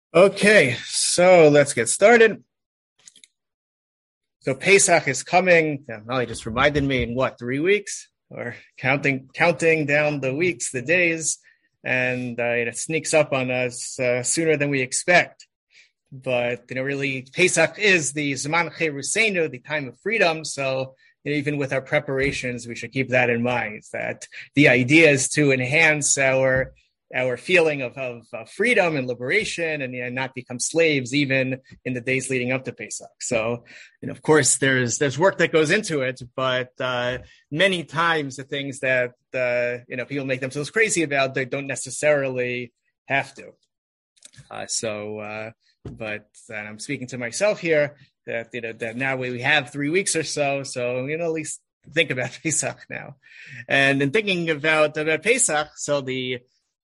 Okay, so let's get started. So Pesach is coming. Molly just reminded me in 3 weeks? Or counting down the weeks, the days, and it sneaks up on us sooner than we expect. But really, Pesach is the Zman Cheruseinu, the time of freedom. So even with our preparations, we should keep that in mind. That the idea is to enhance our feeling of freedom and liberation, and not become slaves even in the days leading up to Pesach. So, of course, there's work that goes into it, but many times the things that people make themselves crazy about, they don't necessarily have to. But I'm speaking to myself here that now we have 3 weeks or so, at least think about Pesach now. And in thinking about Pesach, so the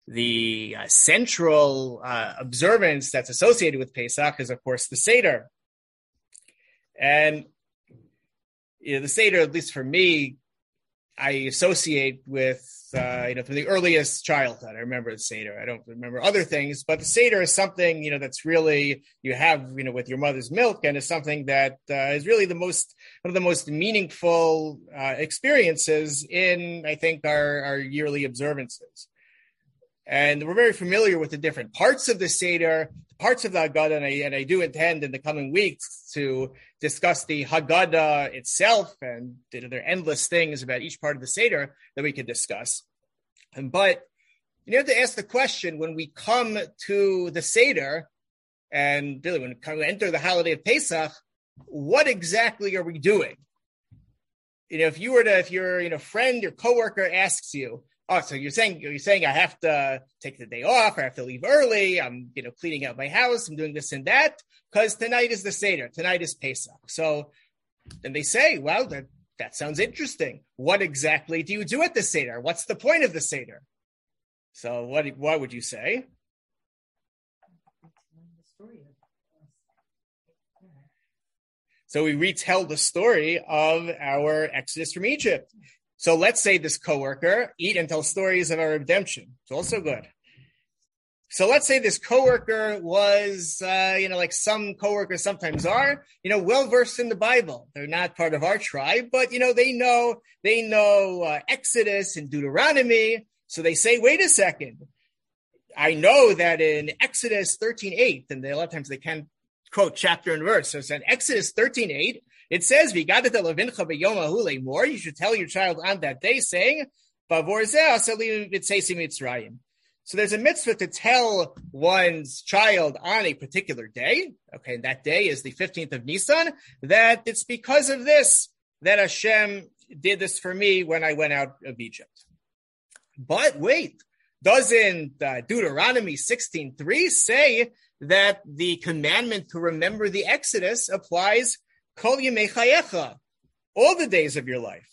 central observance that's associated with Pesach is, of course, the Seder. And the Seder, at least for me, I associate with from the earliest childhood. I remember the Seder. I don't remember other things, but the Seder is something that's really you have with your mother's milk, and is something that is really one of the most meaningful experiences in, I think, our yearly observances. And we're very familiar with the different parts of the Seder, parts of the Haggadah, and I do intend in the coming weeks to discuss the Haggadah itself, and there are endless things about each part of the Seder that we could discuss. But you have to ask the question, when we come to the Seder, and really when we enter the holiday of Pesach, what exactly are we doing? If your friend, your coworker asks you, oh, so you're saying I have to take the day off, or I have to leave early, I'm cleaning out my house, I'm doing this and that, because tonight is the Seder, tonight is Pesach. So then they say, well, that sounds interesting. What exactly do you do at the Seder? What's the point of the Seder? So what would you say? So we retell the story of our exodus from Egypt. So let's say this coworker eat and tell stories of our redemption. It's also good. So let's say this coworker was, like some coworkers sometimes are, well versed in the Bible. They're not part of our tribe, but they know Exodus and Deuteronomy. So they say, wait a second. I know that in Exodus 13:8, and a lot of times they can't quote chapter and verse. So it's in Exodus 13:8. It says, you should tell your child on that day, saying, so there's a mitzvah to tell one's child on a particular day. Okay, and that day is the 15th of Nisan, that it's because of this that Hashem did this for me when I went out of Egypt. But wait, doesn't Deuteronomy 16:3 say that the commandment to remember the Exodus applies Kol Yemei Chayecha, all the days of your life?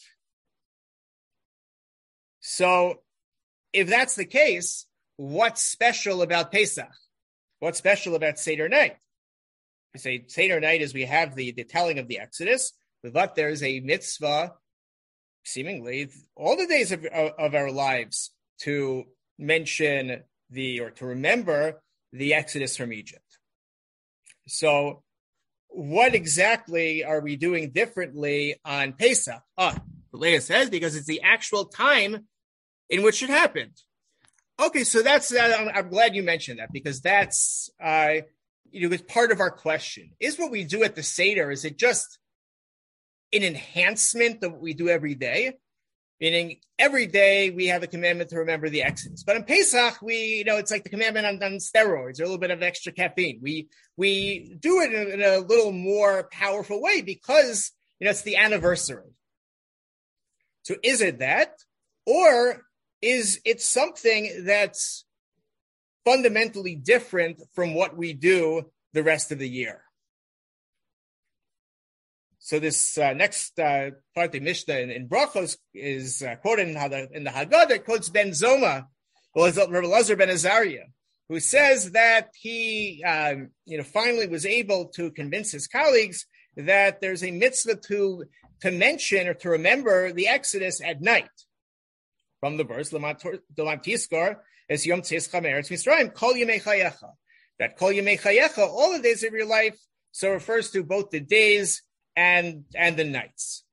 So if that's the case, what's special about Pesach? What's special about Seder night? We say Seder night is we have the telling of the Exodus, but there's a mitzvah, seemingly all the days of our lives, to mention to remember the Exodus from Egypt. So what exactly are we doing differently on Pesach? Leah says, because it's the actual time in which it happened. Okay, so that's I'm glad you mentioned that, because that's it's part of our question. Is what we do at the Seder, is it just an enhancement of what we do every day? Meaning every day we have a commandment to remember the Exodus. But in Pesach, it's like the commandment on steroids, or a little bit of extra caffeine. We do it in a little more powerful way because, it's the anniversary. So is it that? Or is it something that's fundamentally different from what we do the rest of the year? So this next part of the Mishnah in Brachos is quoted in the Haggadah. Quotes Ben Zoma, Rabbi Elazar ben Azariah, who says that he, finally was able to convince his colleagues that there's a mitzvah to mention or to remember the Exodus at night. From the verse, L'man tiskar es yom tzischa me'eretz Mitzrayim, kol yemei chayecha. that Kol Yemei Chayecha, all the days of your life, so it refers to both the days and the nights.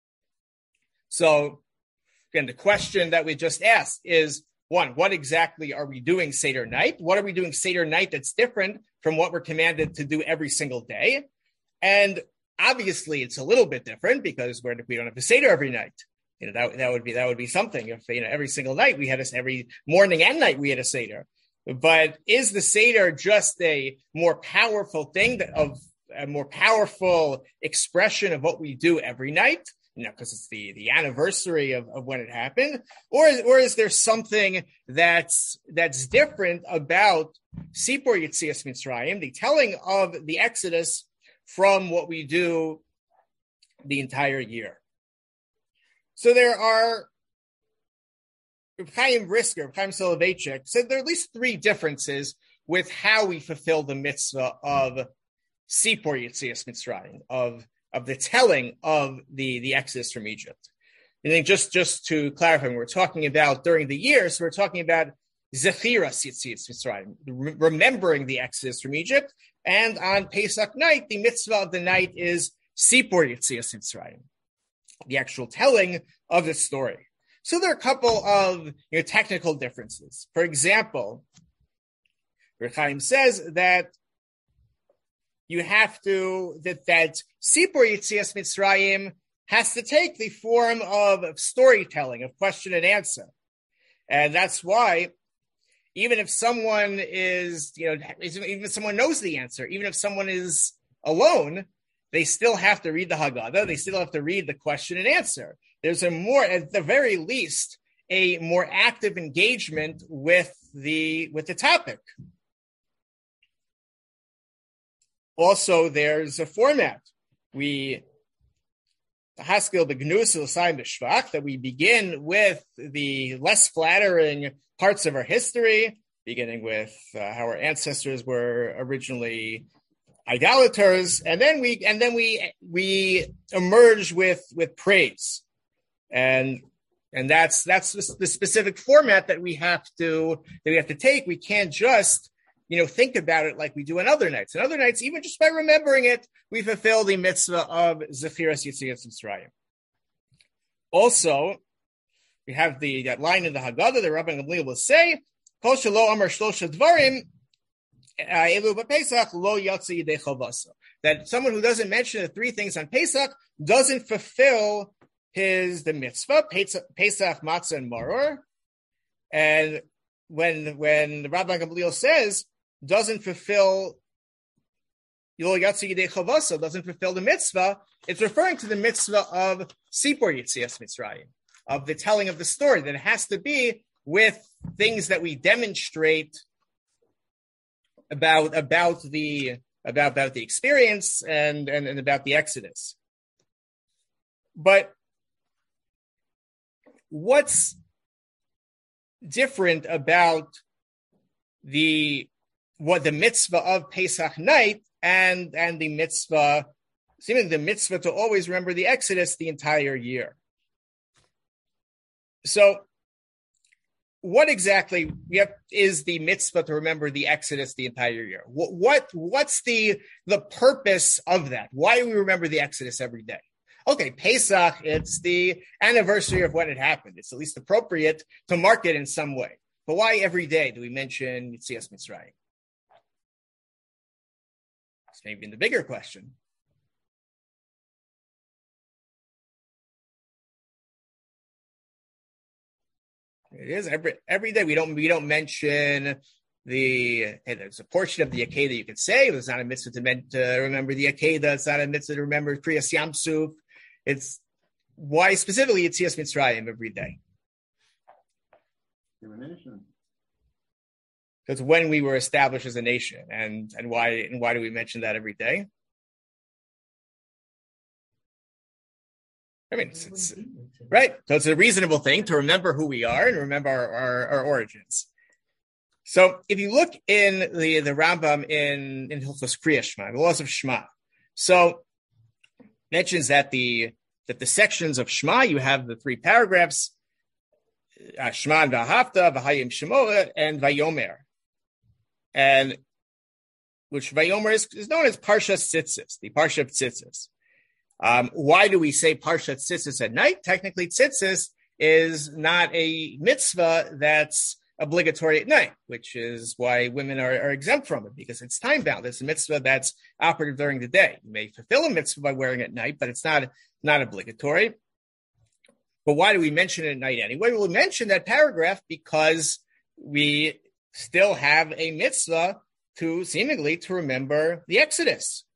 So again, the question that we just asked is, one, what exactly are we doing Seder night? What are we doing Seder night that's different from what we're commanded to do every single day? And obviously, it's a little bit different because we don't have a Seder every night. That would be something if every single night we had every morning and night we had a Seder. But is the Seder just a more powerful thing of a more powerful expression of what we do every night? Because it's the anniversary of when it happened, or is there something that's different about Sipur Yetzias Mitzrayim, the telling of the Exodus, from what we do the entire year? So there are, Reb Chaim Brisker, Reb Chaim Soloveitchik said there are at least three differences with how we fulfill the mitzvah of Sipur Yetzias Mitzrayim, of the telling of the Exodus from Egypt. And then just to clarify, when we're talking about during the year, so we're talking about Zechiras Yetzias Mitzrayim, remembering the Exodus from Egypt. And on Pesach night, the mitzvah of the night is Sipur Yetzias Mitzrayim, the actual telling of the story. So there are a couple of technical differences. For example, Reb Chaim says that you have to, that Sipur Yetzias Mitzrayim has to take the form of storytelling, of question and answer. And that's why, even if someone is, even if someone knows the answer, even if someone is alone, they still have to read the Haggadah. They still have to read the question and answer. There's at the very least, a more active engagement with the topic. Also, there's a format. The Haskell B'Gnus L'Sayim B'Shvach, that we begin with the less flattering parts of our history, beginning with how our ancestors were originally idolaters, and then we emerge with praise, and that's the specific format that we have to take. We can't just think about it like we do on other nights. On other nights, even just by remembering it, we fulfill the mitzvah of Zechiras Yetzias Mitzrayim. Also, we have that line in the Haggadah that Rabbi Gamliel will say, Kol shelo amar shlosha dvarim, elu b'Pesach lo yatsi yidei chavasa. That someone who doesn't mention the three things on Pesach doesn't fulfill the mitzvah, Pesach, matzah, and maror. And when Rabbi Gamliel says, doesn't fulfill doesn't fulfill the mitzvah, it's referring to the mitzvah of Sipur Yetzias Mitzrayim, of the telling of the story, that it has to be with things that we demonstrate about the experience and about the Exodus. But what's different about the mitzvah of Pesach night and the mitzvah, seeming the mitzvah to always remember the Exodus the entire year? So, what exactly is the mitzvah to remember the Exodus the entire year? What's the purpose of that? Why do we remember the Exodus every day? Okay, Pesach, it's the anniversary of when it happened. It's at least appropriate to mark it in some way. But why every day do we mention Yetzias Mitzrayim? It's maybe the bigger question. It is every day. We don't mention there's a portion of the Akedah you could say. It's not a mitzvah to remember the Akedah. It's not a mitzvah to remember Kriyas Yam Suf. It's why specifically Yetzias Mitzrayim every day. Because when we were established as a nation, and why do we mention that every day? I mean, it's right. So it's a reasonable thing to remember who we are and remember our origins. So if you look in the Rambam in Hilchos Kriyas Shema, the laws of Shema, so mentions that the sections of Shema, you have the three paragraphs, Shema and V'ahavta, V'hayim Shemora, and Vayomer. And which Vayomer is known as Parsha Tzitzis, the Parsha of Tzitzis. Why do we say Parsha Tzitzis at night? Technically, Tzitzis is not a mitzvah that's obligatory at night, which is why women are exempt from it, because it's time bound. It's a mitzvah that's operative during the day. You may fulfill a mitzvah by wearing it at night, but it's not obligatory. But why do we mention it at night anyway? We'll mention that paragraph because we still have a mitzvah seemingly to remember the Exodus.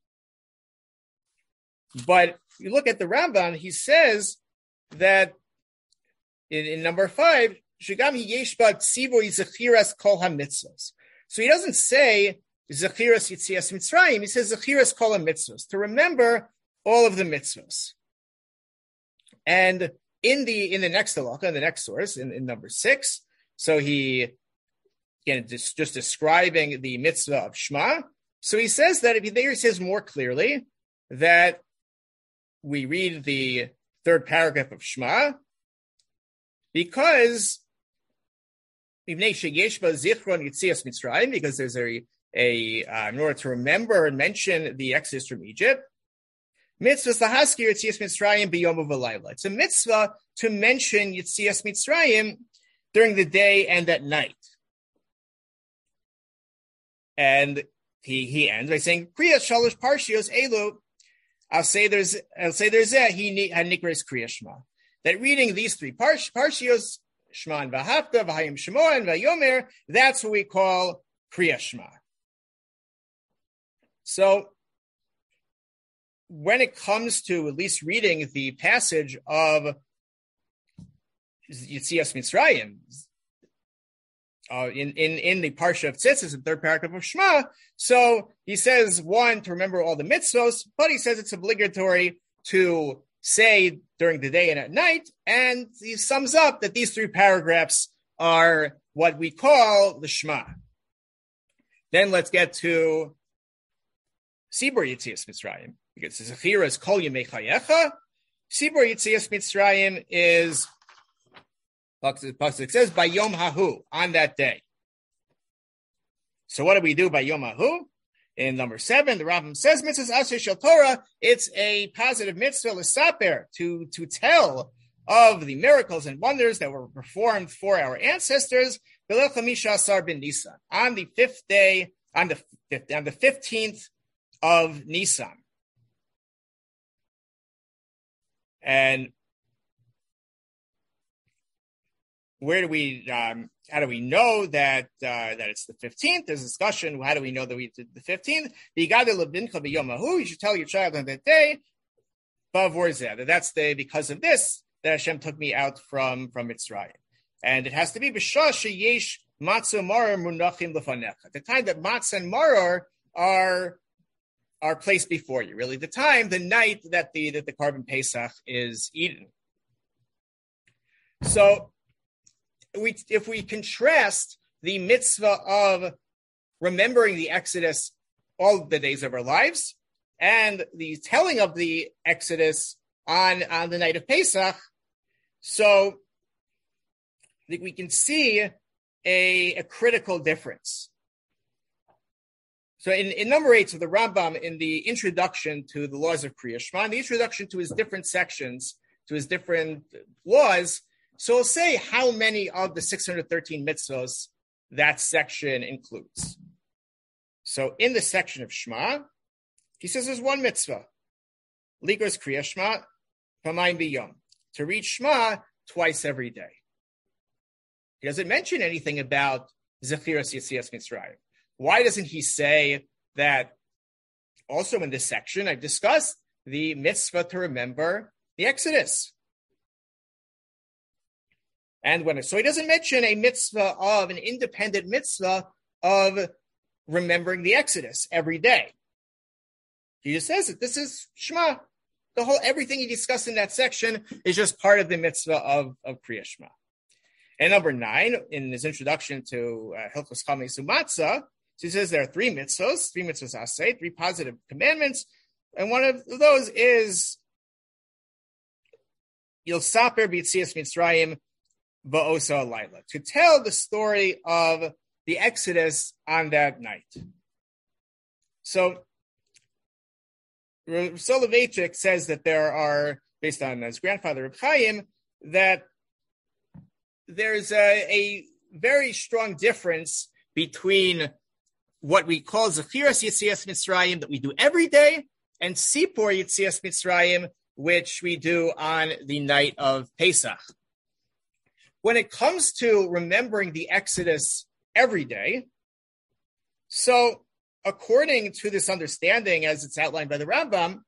But you look at the Rambam, he says that in number 5, Shigam Yeshba Tzivoy Zechiras Kol HaMitzvos. So he doesn't say Zechiras Yitzias Mitzrayim, he says Zechiras Kol HaMitzvos, to remember all of the mitzvos. And in the next halakha, in the next source, in number 6, so he, again, just describing the mitzvah of Shema. So he says that he says more clearly that we read the 3rd paragraph of Shema because there's in order to remember and mention the Exodus from Egypt. Mitzvah lahaskir Yitzias Mitzrayim b'yom u'v'layla. It's a mitzvah to mention Yitzias Mitzrayim during the day and at night. And he ends by saying, Kriya Shalosh Parshios Elu. I'll say there's he had Nikras Kriya Shema. That reading these 3 Parshios, Shema and Vahafta, Vahayim Shemo and Vayomer, that's what we call Kriya Shema. So when it comes to at least reading the passage of Yitzias Mitzrayim, in the Parsha of Tzitzis, the 3rd paragraph of Shema, so he says, 1, to remember all the mitzvos, but he says it's obligatory to say during the day and at night, and he sums up that these 3 paragraphs are what we call the Shema. Then let's get to Sibur Yitzias Mitzrayim, because Zechira is Kol Yemei Chayecha. Sibur Yitzias Mitzrayim is, it says, by Yom Hahu, on that day. So what do we do by Yom Hahu? In number 7, the Rambam says, Mitzvahs Asher Shel Torah, it's a positive mitzvah, l'saper, to tell of the miracles and wonders that were performed for our ancestors, B'leil Chamisha Asar bin Nisan, on the 5th day, on the 15th of Nisan. And where do we, how do we know that it's the 15th? There's a discussion. How do we know that we did the 15th? You should tell your child on that day. That's because of this that Hashem took me out from Mitzrayim. And it has to be b'shah sheyesh matzah maror munachim lefanecha. The time that matzah and maror are placed before you. Really, the night that the Korban Pesach is eaten. So, if we contrast the mitzvah of remembering the Exodus all the days of our lives and the telling of the Exodus on the night of Pesach, so I think we can see a critical difference. So in number 8, so the Rambam, in the introduction to the laws of Kriya Shema, the introduction to his different sections, to his different laws, so we'll say how many of the 613 mitzvos that section includes. So in the section of Shema, he says there's 1 mitzvah, Likros Kriya Shema, Pamayim B'yom, to read Shema twice every day. He doesn't mention anything about Zechiras Yitzias Mitzrayim. Why doesn't he say that also in this section I've discussed the mitzvah to remember the Exodus? So he doesn't mention a mitzvah of an independent mitzvah of remembering the Exodus every day. He just says that this is Shema. Everything he discussed in that section is just part of the mitzvah of Kriya Shema. And number 9, in his introduction to Hilchos Chal Mesu Matzah, so he says there are 3 mitzvos aseh, 3 positive commandments, and one of those is Yilsaper b'Yitzias Mitzrayim ba'osa alayla, to tell the story of the Exodus on that night. So Soloveitchik says that there are, based on his grandfather Reb Chaim, that there's a very strong difference between what we call Zechiras Yetzias Mitzrayim that we do every day, and Sipur Yetzias Mitzrayim, which we do on the night of Pesach. When it comes to remembering the Exodus every day, so according to this understanding, as it's outlined by the Rambam,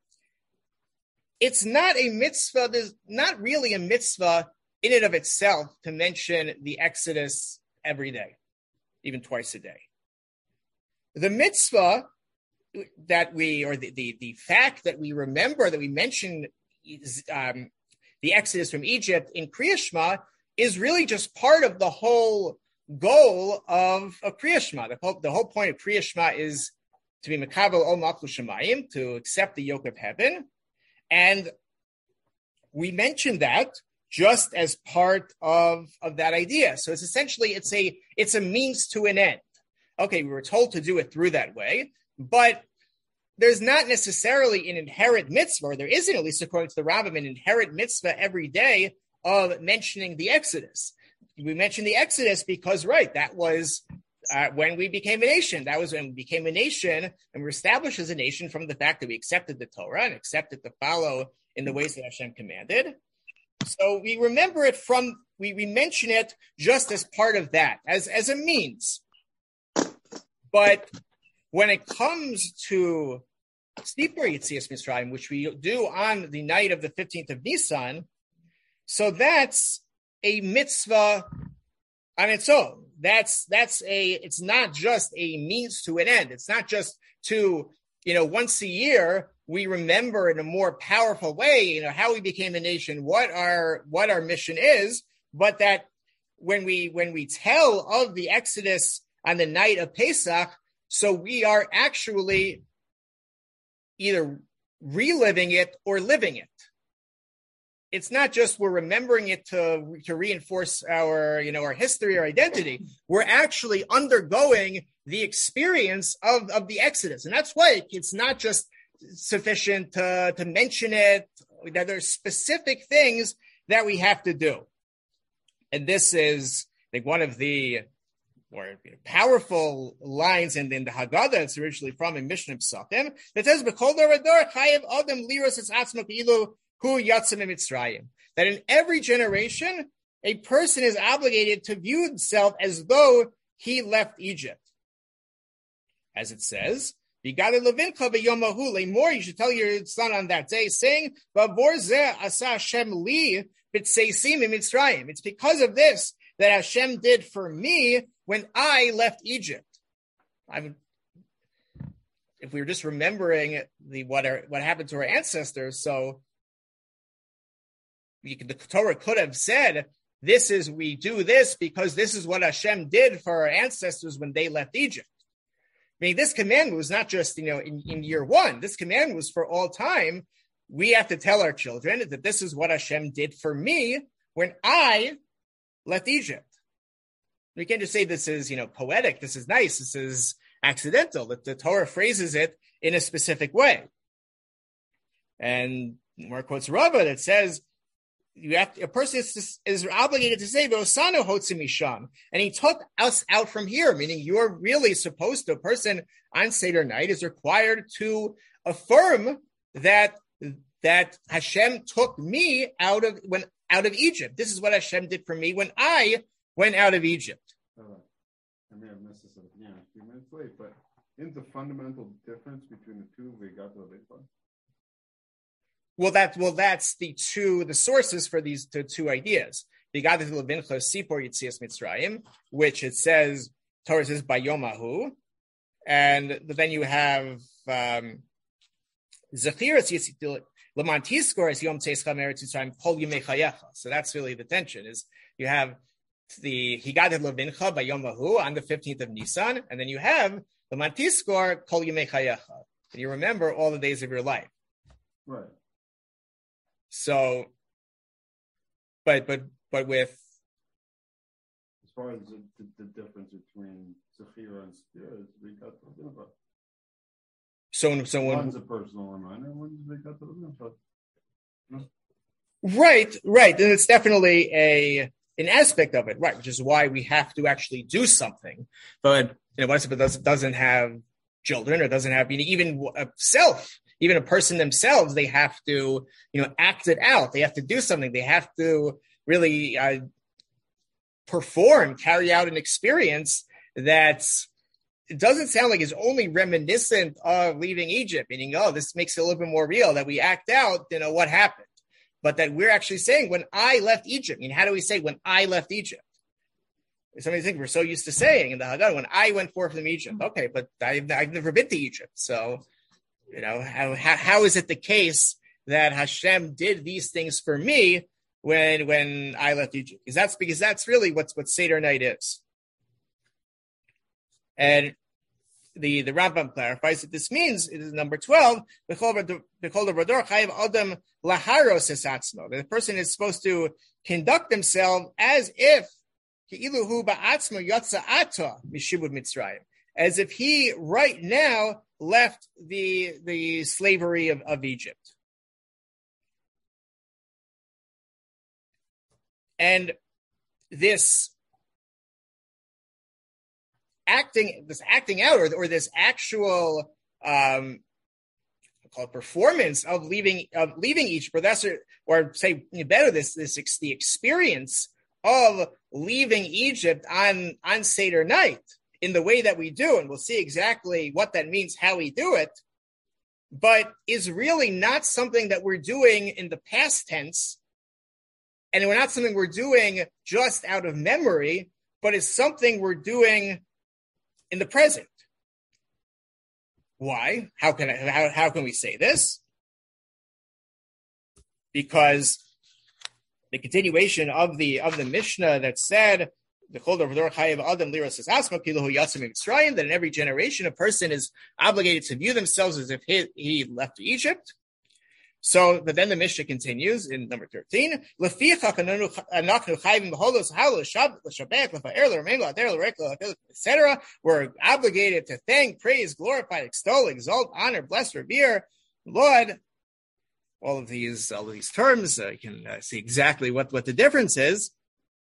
it's not a mitzvah, there's not really a mitzvah in and of itself to mention the Exodus every day, even twice a day. The mitzvah that we, or the fact that we remember, that we mention the Exodus from Egypt in Kriya Shema is really just part of the whole goal of Kriya Shema. The whole point of Kriya Shema is to be Mekabel Ol Malchus Shamayim, to accept the yoke of heaven. And we mentioned that just as part of that idea. So it's essentially, it's a means to an end. Okay, we were told to do it through that way, but there's not necessarily an inherent mitzvah, or there isn't, at least according to the Rambam, an inherent mitzvah every day of mentioning the Exodus. We mentioned the Exodus because, right, that was when we became a nation. That was when we became a nation, and we were established as a nation from the fact that we accepted the Torah and accepted to follow in the ways that Hashem commanded. So we remember it we mention it just as part of that, as a means. But when it comes to Sipur Yetzias Mitzrayim, which we do on the night of the 15th of Nisan, so that's a mitzvah on its own. It's not just a means to an end. It's not just to, once a year we remember in a more powerful way, how we became a nation, what our mission is, but that when we tell of the Exodus on the night of Pesach, so we are actually either reliving it or living it. It's not just we're remembering it to reinforce our history or identity. We're actually undergoing the experience of the Exodus. And that's why it's not just sufficient to mention it, that there's specific things that we have to do. And this is, I think, one of the more powerful lines in the Haggadah. It's originally from in Mishnah Psachim that says, "B'kol dor v'dor chayev adam liros es atzmo k'ilu hu yatzeh miMitzrayim." That in every generation, a person is obligated to view himself as though he left Egypt. As it says, "V'gadol levincha b'yom hahu le'mor," you should tell your son on that day, saying, "V'avor zeh asa Hashem li b'tzeisim miMitzrayim." It's because of this that Hashem did for me when I left Egypt. If we were just remembering what happened to our ancestors, so the Torah could have said, we do this because this is what Hashem did for our ancestors when they left Egypt. I mean, this command was not just, in year one. This command was for all time. We have to tell our children that this is what Hashem did for me when I left Egypt. We can't just say this is, poetic, this is nice, this is accidental. The Torah phrases it in a specific way. And more quotes Rava that says, a person is obligated to say, "V'osanu hotzi misham," and he took us out from here, meaning you're really supposed to, a person on Seder night is required to affirm that Hashem took me out of Egypt. This is what Hashem did for me when I went out of Egypt. I may have missed this again a few minutes late, but isn't the fundamental difference between the two V'gadol levincha? Well, that's the sources for these two ideas. V'gadol levincha sipor yetzias Mitzrayim, which it says, Torah says Bayomahu, and then you have Zechiras Yetzias L'man Tizkor es Yom Tzeischam Eretz Yisrael Kol Yimei Chayecha. So that's really the tension, is you have the Higadol levincha Bayomahu on the 15th of Nisan, and then you have L'man Tizkor Kol Yimei Chayecha, and you remember all the days of your life. Right. So, but with, as far as the difference between Zechira and Spira, we got the One's a personal reminder, one's they got the right, and it's definitely an aspect of it, right, which is why we have to actually do something. But what if it doesn't have children or doesn't have even a self, even a person themselves? They have to act it out. They have to do something. They have to really carry out an experience that's. It doesn't sound like it's only reminiscent of leaving Egypt, meaning, this makes it a little bit more real that we act out, what happened. But that we're actually saying, when I left Egypt. I mean, how do we say when I left Egypt? Somebody think we're so used to saying in the Haggadah, when I went forth from Egypt. Okay, but I've never been to Egypt. So, how is it the case that Hashem did these things for me when I left Egypt? Because that's really what Seder night is. And the Rambam clarifies that this means, it is number 12, the person is supposed to conduct themselves as if he right now left the slavery of Egypt. And this acting out or this actual called performance of leaving Egypt, or say better, the experience of leaving Egypt on Seder night in the way that we do, and we'll see exactly what that means, how we do it, but is really not something that we're doing in the past tense, and we're not something we're doing just out of memory, but is something we're doing in the present. Why? How can we say this? Because the continuation of the Mishnah that said that in every generation a person is obligated to view themselves as if he left Egypt. So, but then the Mishnah continues in number 13. Etc. We're obligated to thank, praise, glorify, extol, exalt, honor, bless, revere, Lord. All of these terms, you can see exactly what the difference is.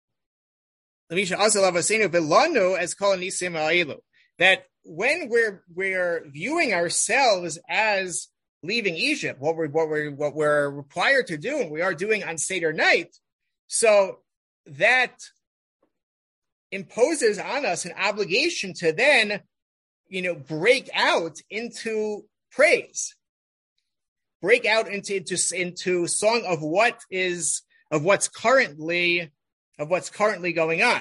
That when we're viewing ourselves as leaving Egypt, what we're required to do, and we are doing on Seder night, so that imposes on us an obligation to then, break out into praise, break out into song of what's currently going on.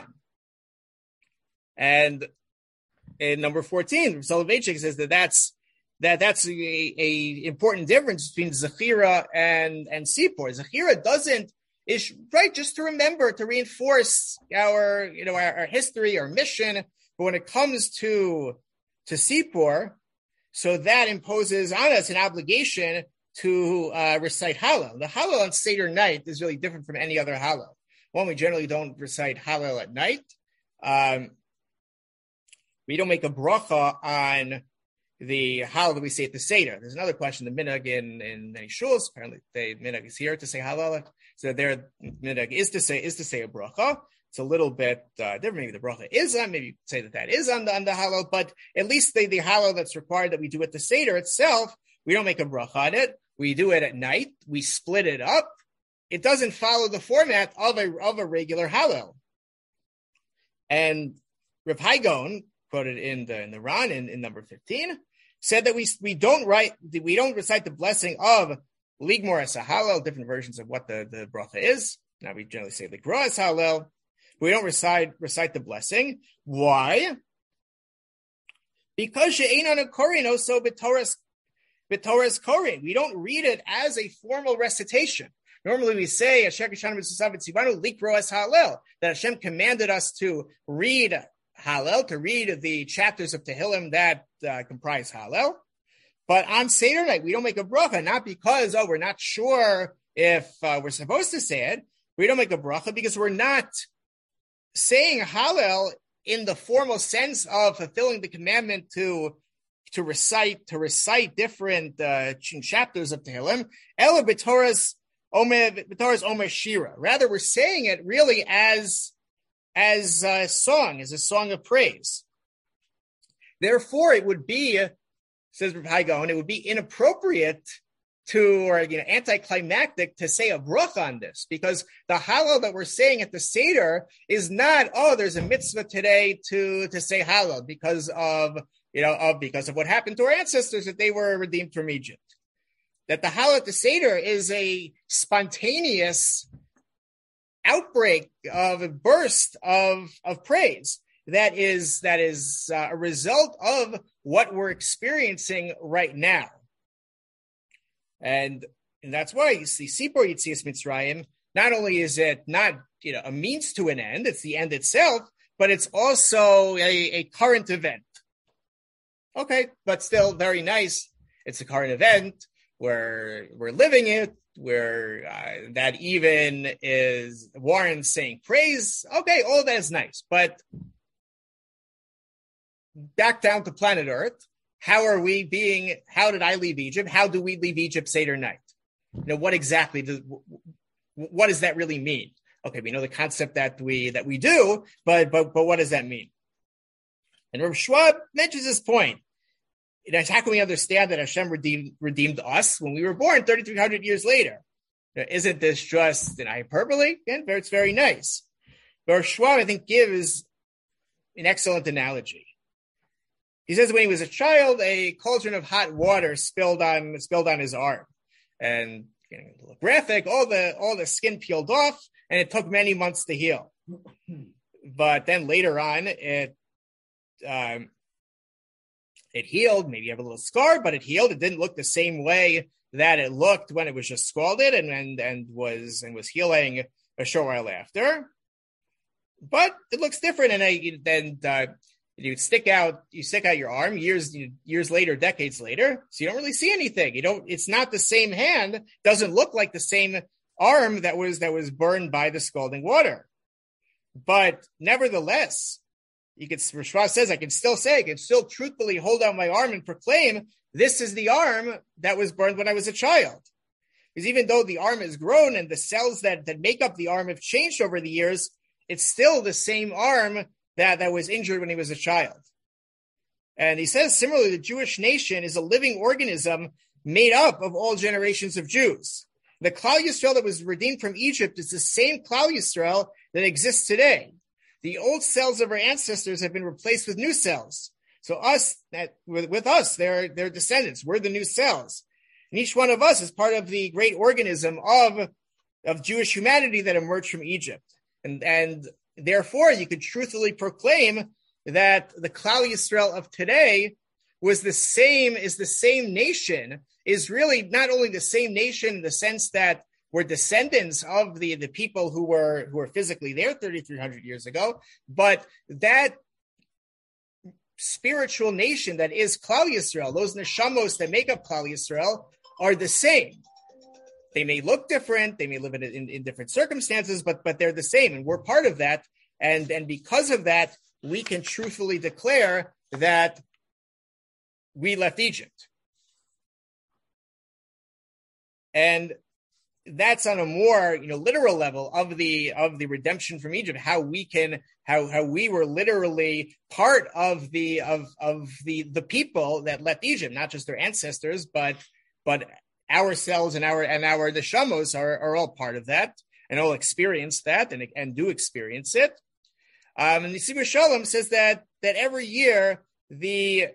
And in number 14, Soloveitchik says that's a important difference between Zechira and Sipor. Zechira is right just to remember, to reinforce our history, our mission. But when it comes to Sipor, so that imposes on us an obligation to recite Hallel. The Hallel on Seder night is really different from any other Hallel. One, we generally don't recite Hallel at night. We don't make a bracha on the Hallel that we say at the Seder. There's another question, the minhag in many shuls. Apparently, the minhag is here to say Hallel. So their minhag is to say a bracha. It's a little bit different. Maybe the bracha is on. Maybe you could say that is on the Hallel. But at least the Hallel that's required that we do at the Seder itself, we don't make a bracha on it. We do it at night. We split it up. It doesn't follow the format of a regular Hallel. And Rav Hai Gaon, quoted in the Ran in number 15, said that we don't recite the blessing of Ligmor as a Hallel, different versions of what the bracha is. Now we generally say Ligra as Hallel. We don't recite the blessing. Why? Because she'ein ana korin also b'toras korin. We don't read it as a formal recitation. Normally we say Asher Kishanu B'Tzav Tzivanu Likro as Hallel, that Hashem commanded us to read Hallel, to read the chapters of Tehillim that comprise Hallel. But on Seder night, we don't make a bracha, not because, we're not sure if we're supposed to say it. We don't make a bracha because we're not saying Hallel in the formal sense of fulfilling the commandment to to recite different chapters of Tehillim. Ela b'Torah's Omer Shira. Rather, we're saying it really as a song, as a song of praise. Therefore, it would be, says Rav Hai Gaon, it would be inappropriate or anticlimactic to say a bracha on this, because the Hallel that we're saying at the Seder is not, there's a mitzvah today to say Hallel because of what happened to our ancestors, that they were redeemed from Egypt. That the Hallel at the Seder is a spontaneous outbreak of a burst of praise that is a result of what we're experiencing right now. And that's why you see Sipor Yetzias Mitzrayim, not only is it not a means to an end, it's the end itself, but it's also a current event. Okay, but still very nice. It's a current event. We're living it, where that even is warrants saying praise. Okay, all that is nice, but back down to planet Earth. How did I leave Egypt? How do we leave Egypt Seder night? What exactly what does that really mean? Okay, we know the concept that we do, but what does that mean? And Rav Schwab mentions this point. How can we understand that Hashem redeemed us when we were born 3,300 years later? Isn't this just an hyperbole? Again, it's very nice. But Rav Schwab, I think, gives an excellent analogy. He says when he was a child, a cauldron of hot water spilled on his arm, and getting a little graphic, all the skin peeled off, and it took many months to heal. But then later on, it healed. Maybe you have a little scar, but it healed. It didn't look the same way that it looked when it was just scalded and was healing a short while after. But it looks different, and you stick out your arm years later, decades later, so you don't really see anything. It's not the same hand, doesn't look like the same arm that was burned by the scalding water. But nevertheless, Rishwa says, I can still truthfully hold out my arm and proclaim, this is the arm that was burned when I was a child. Because even though the arm has grown and the cells that make up the arm have changed over the years, it's still the same arm that was injured when he was a child. And he says, similarly, the Jewish nation is a living organism made up of all generations of Jews. The Klal Yisrael that was redeemed from Egypt is the same Klal Yisrael that exists today. The old cells of our ancestors have been replaced with new cells. So with us, they're descendants. We're the new cells. And each one of us is part of the great organism of Jewish humanity that emerged from Egypt. And therefore, you could truthfully proclaim that the Klal Yisrael of today is the same nation, is really not only the same nation in the sense that we're descendants of the people who were physically there 3,300 years ago, but that spiritual nation that is Klal Yisrael, those neshamos that make up Klal Yisrael, are the same. They may look different, they may live in different circumstances, but they're the same, and we're part of that. And because of that, we can truthfully declare that we left Egypt. And that's on a more literal level of the redemption from Egypt, how we were literally part of the people that left Egypt, not just their ancestors, but ourselves and our neshamos are all part of that and all experience that and do experience it. And the Sibur Shalom says that every year the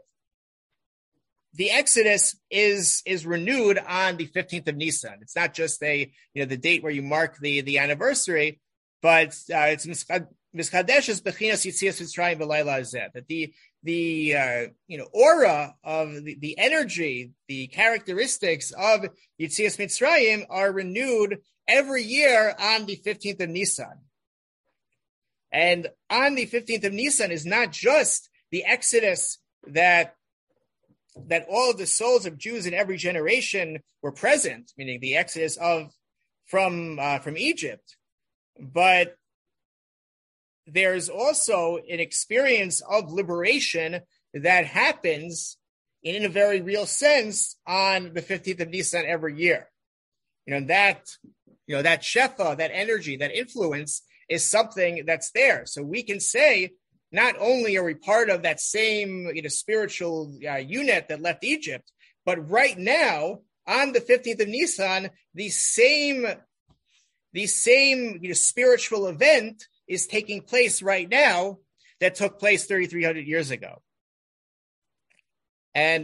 Exodus is renewed on the 15th of Nisan. It's not just the date where you mark the anniversary, but it's Miskadeshes Bechinas Yitzias Mitzrayim B'Layla Hazeh. That the aura of the energy, the characteristics of Yitzias Mitzrayim are renewed every year on the 15th of Nisan. And on the 15th of Nisan is not just the Exodus that all of the souls of Jews in every generation were present, meaning the Exodus from Egypt, but there's also an experience of liberation that happens in a very real sense on the 15th of Nisan every year. That shefa, that energy, that influence is something that's there. So we can say, not only are we part of that same spiritual unit that left Egypt, but right now on the 15th of Nisan, the same spiritual event is taking place right now that took place 3,300 years ago. And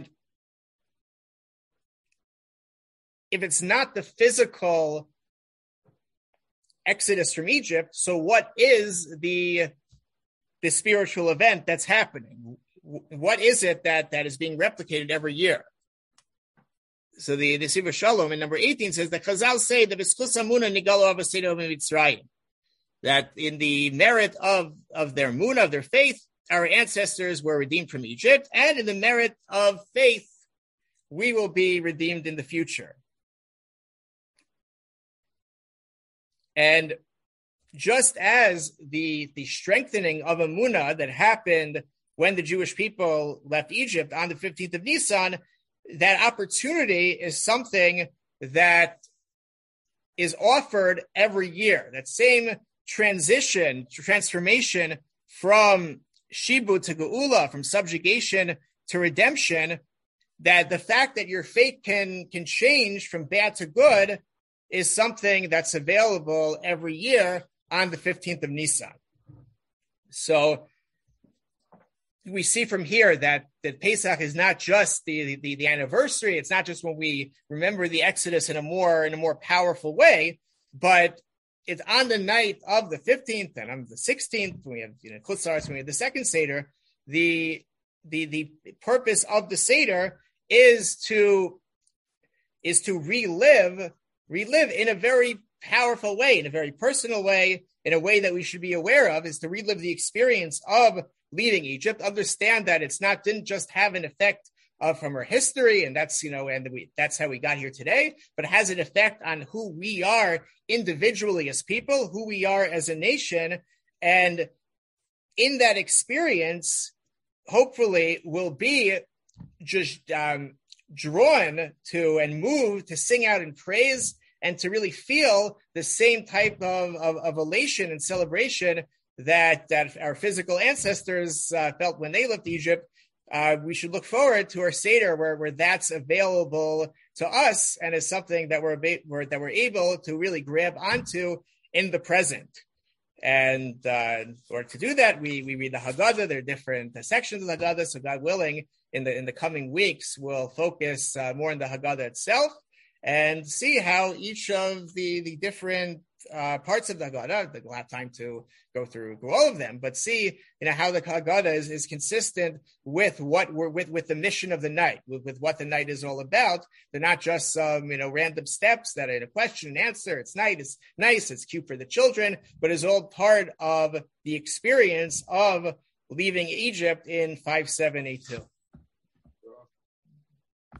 if it's not the physical exodus from Egypt, so what is the spiritual event that's happening? What is it that is being replicated every year? So the Siva Shalom in number 18 says that Chazal say that that in the merit of their Munah, of their faith, our ancestors were redeemed from Egypt, and in the merit of faith, we will be redeemed in the future. And just as the strengthening of Emunah that happened when the Jewish people left Egypt on the 15th of Nisan, that opportunity is something that is offered every year. That same transformation from Shibud to Geula, from subjugation to redemption, that the fact that your fate can change from bad to good is something that's available every year on the 15th of Nisan. So we see from here that Pesach is not just the anniversary. It's not just when we remember the Exodus in a more powerful way, but it's on the night of the 15th and on the 16th. We have Chutz La'aretz, we have the second Seder. The purpose of the Seder is to relive in a very powerful way, in a very personal way, in a way that we should be aware of, is to relive the experience of leaving Egypt, understand that didn't just have an effect from our history, and that's that's how we got here today, but it has an effect on who we are individually as people, who we are as a nation, and in that experience, hopefully, we'll be just drawn to and moved to sing out in praise and to really feel the same type of elation and celebration that our physical ancestors felt when they left Egypt. We should look forward to our Seder where that's available to us and is something that we're able to really grab onto in the present. And or to do that, we read the Haggadah. There are different sections of the Haggadah. So God willing, in the coming weeks, we'll focus more on the Haggadah itself and see how each of the different parts of the Haggadah, we'll have time to go through all of them, but see how the Haggadah is consistent with what with the mission of the night, with what the night is all about. They're not just some random steps that are a question and answer. It's nice, it's cute for the children, but is all part of the experience of leaving Egypt in 5782.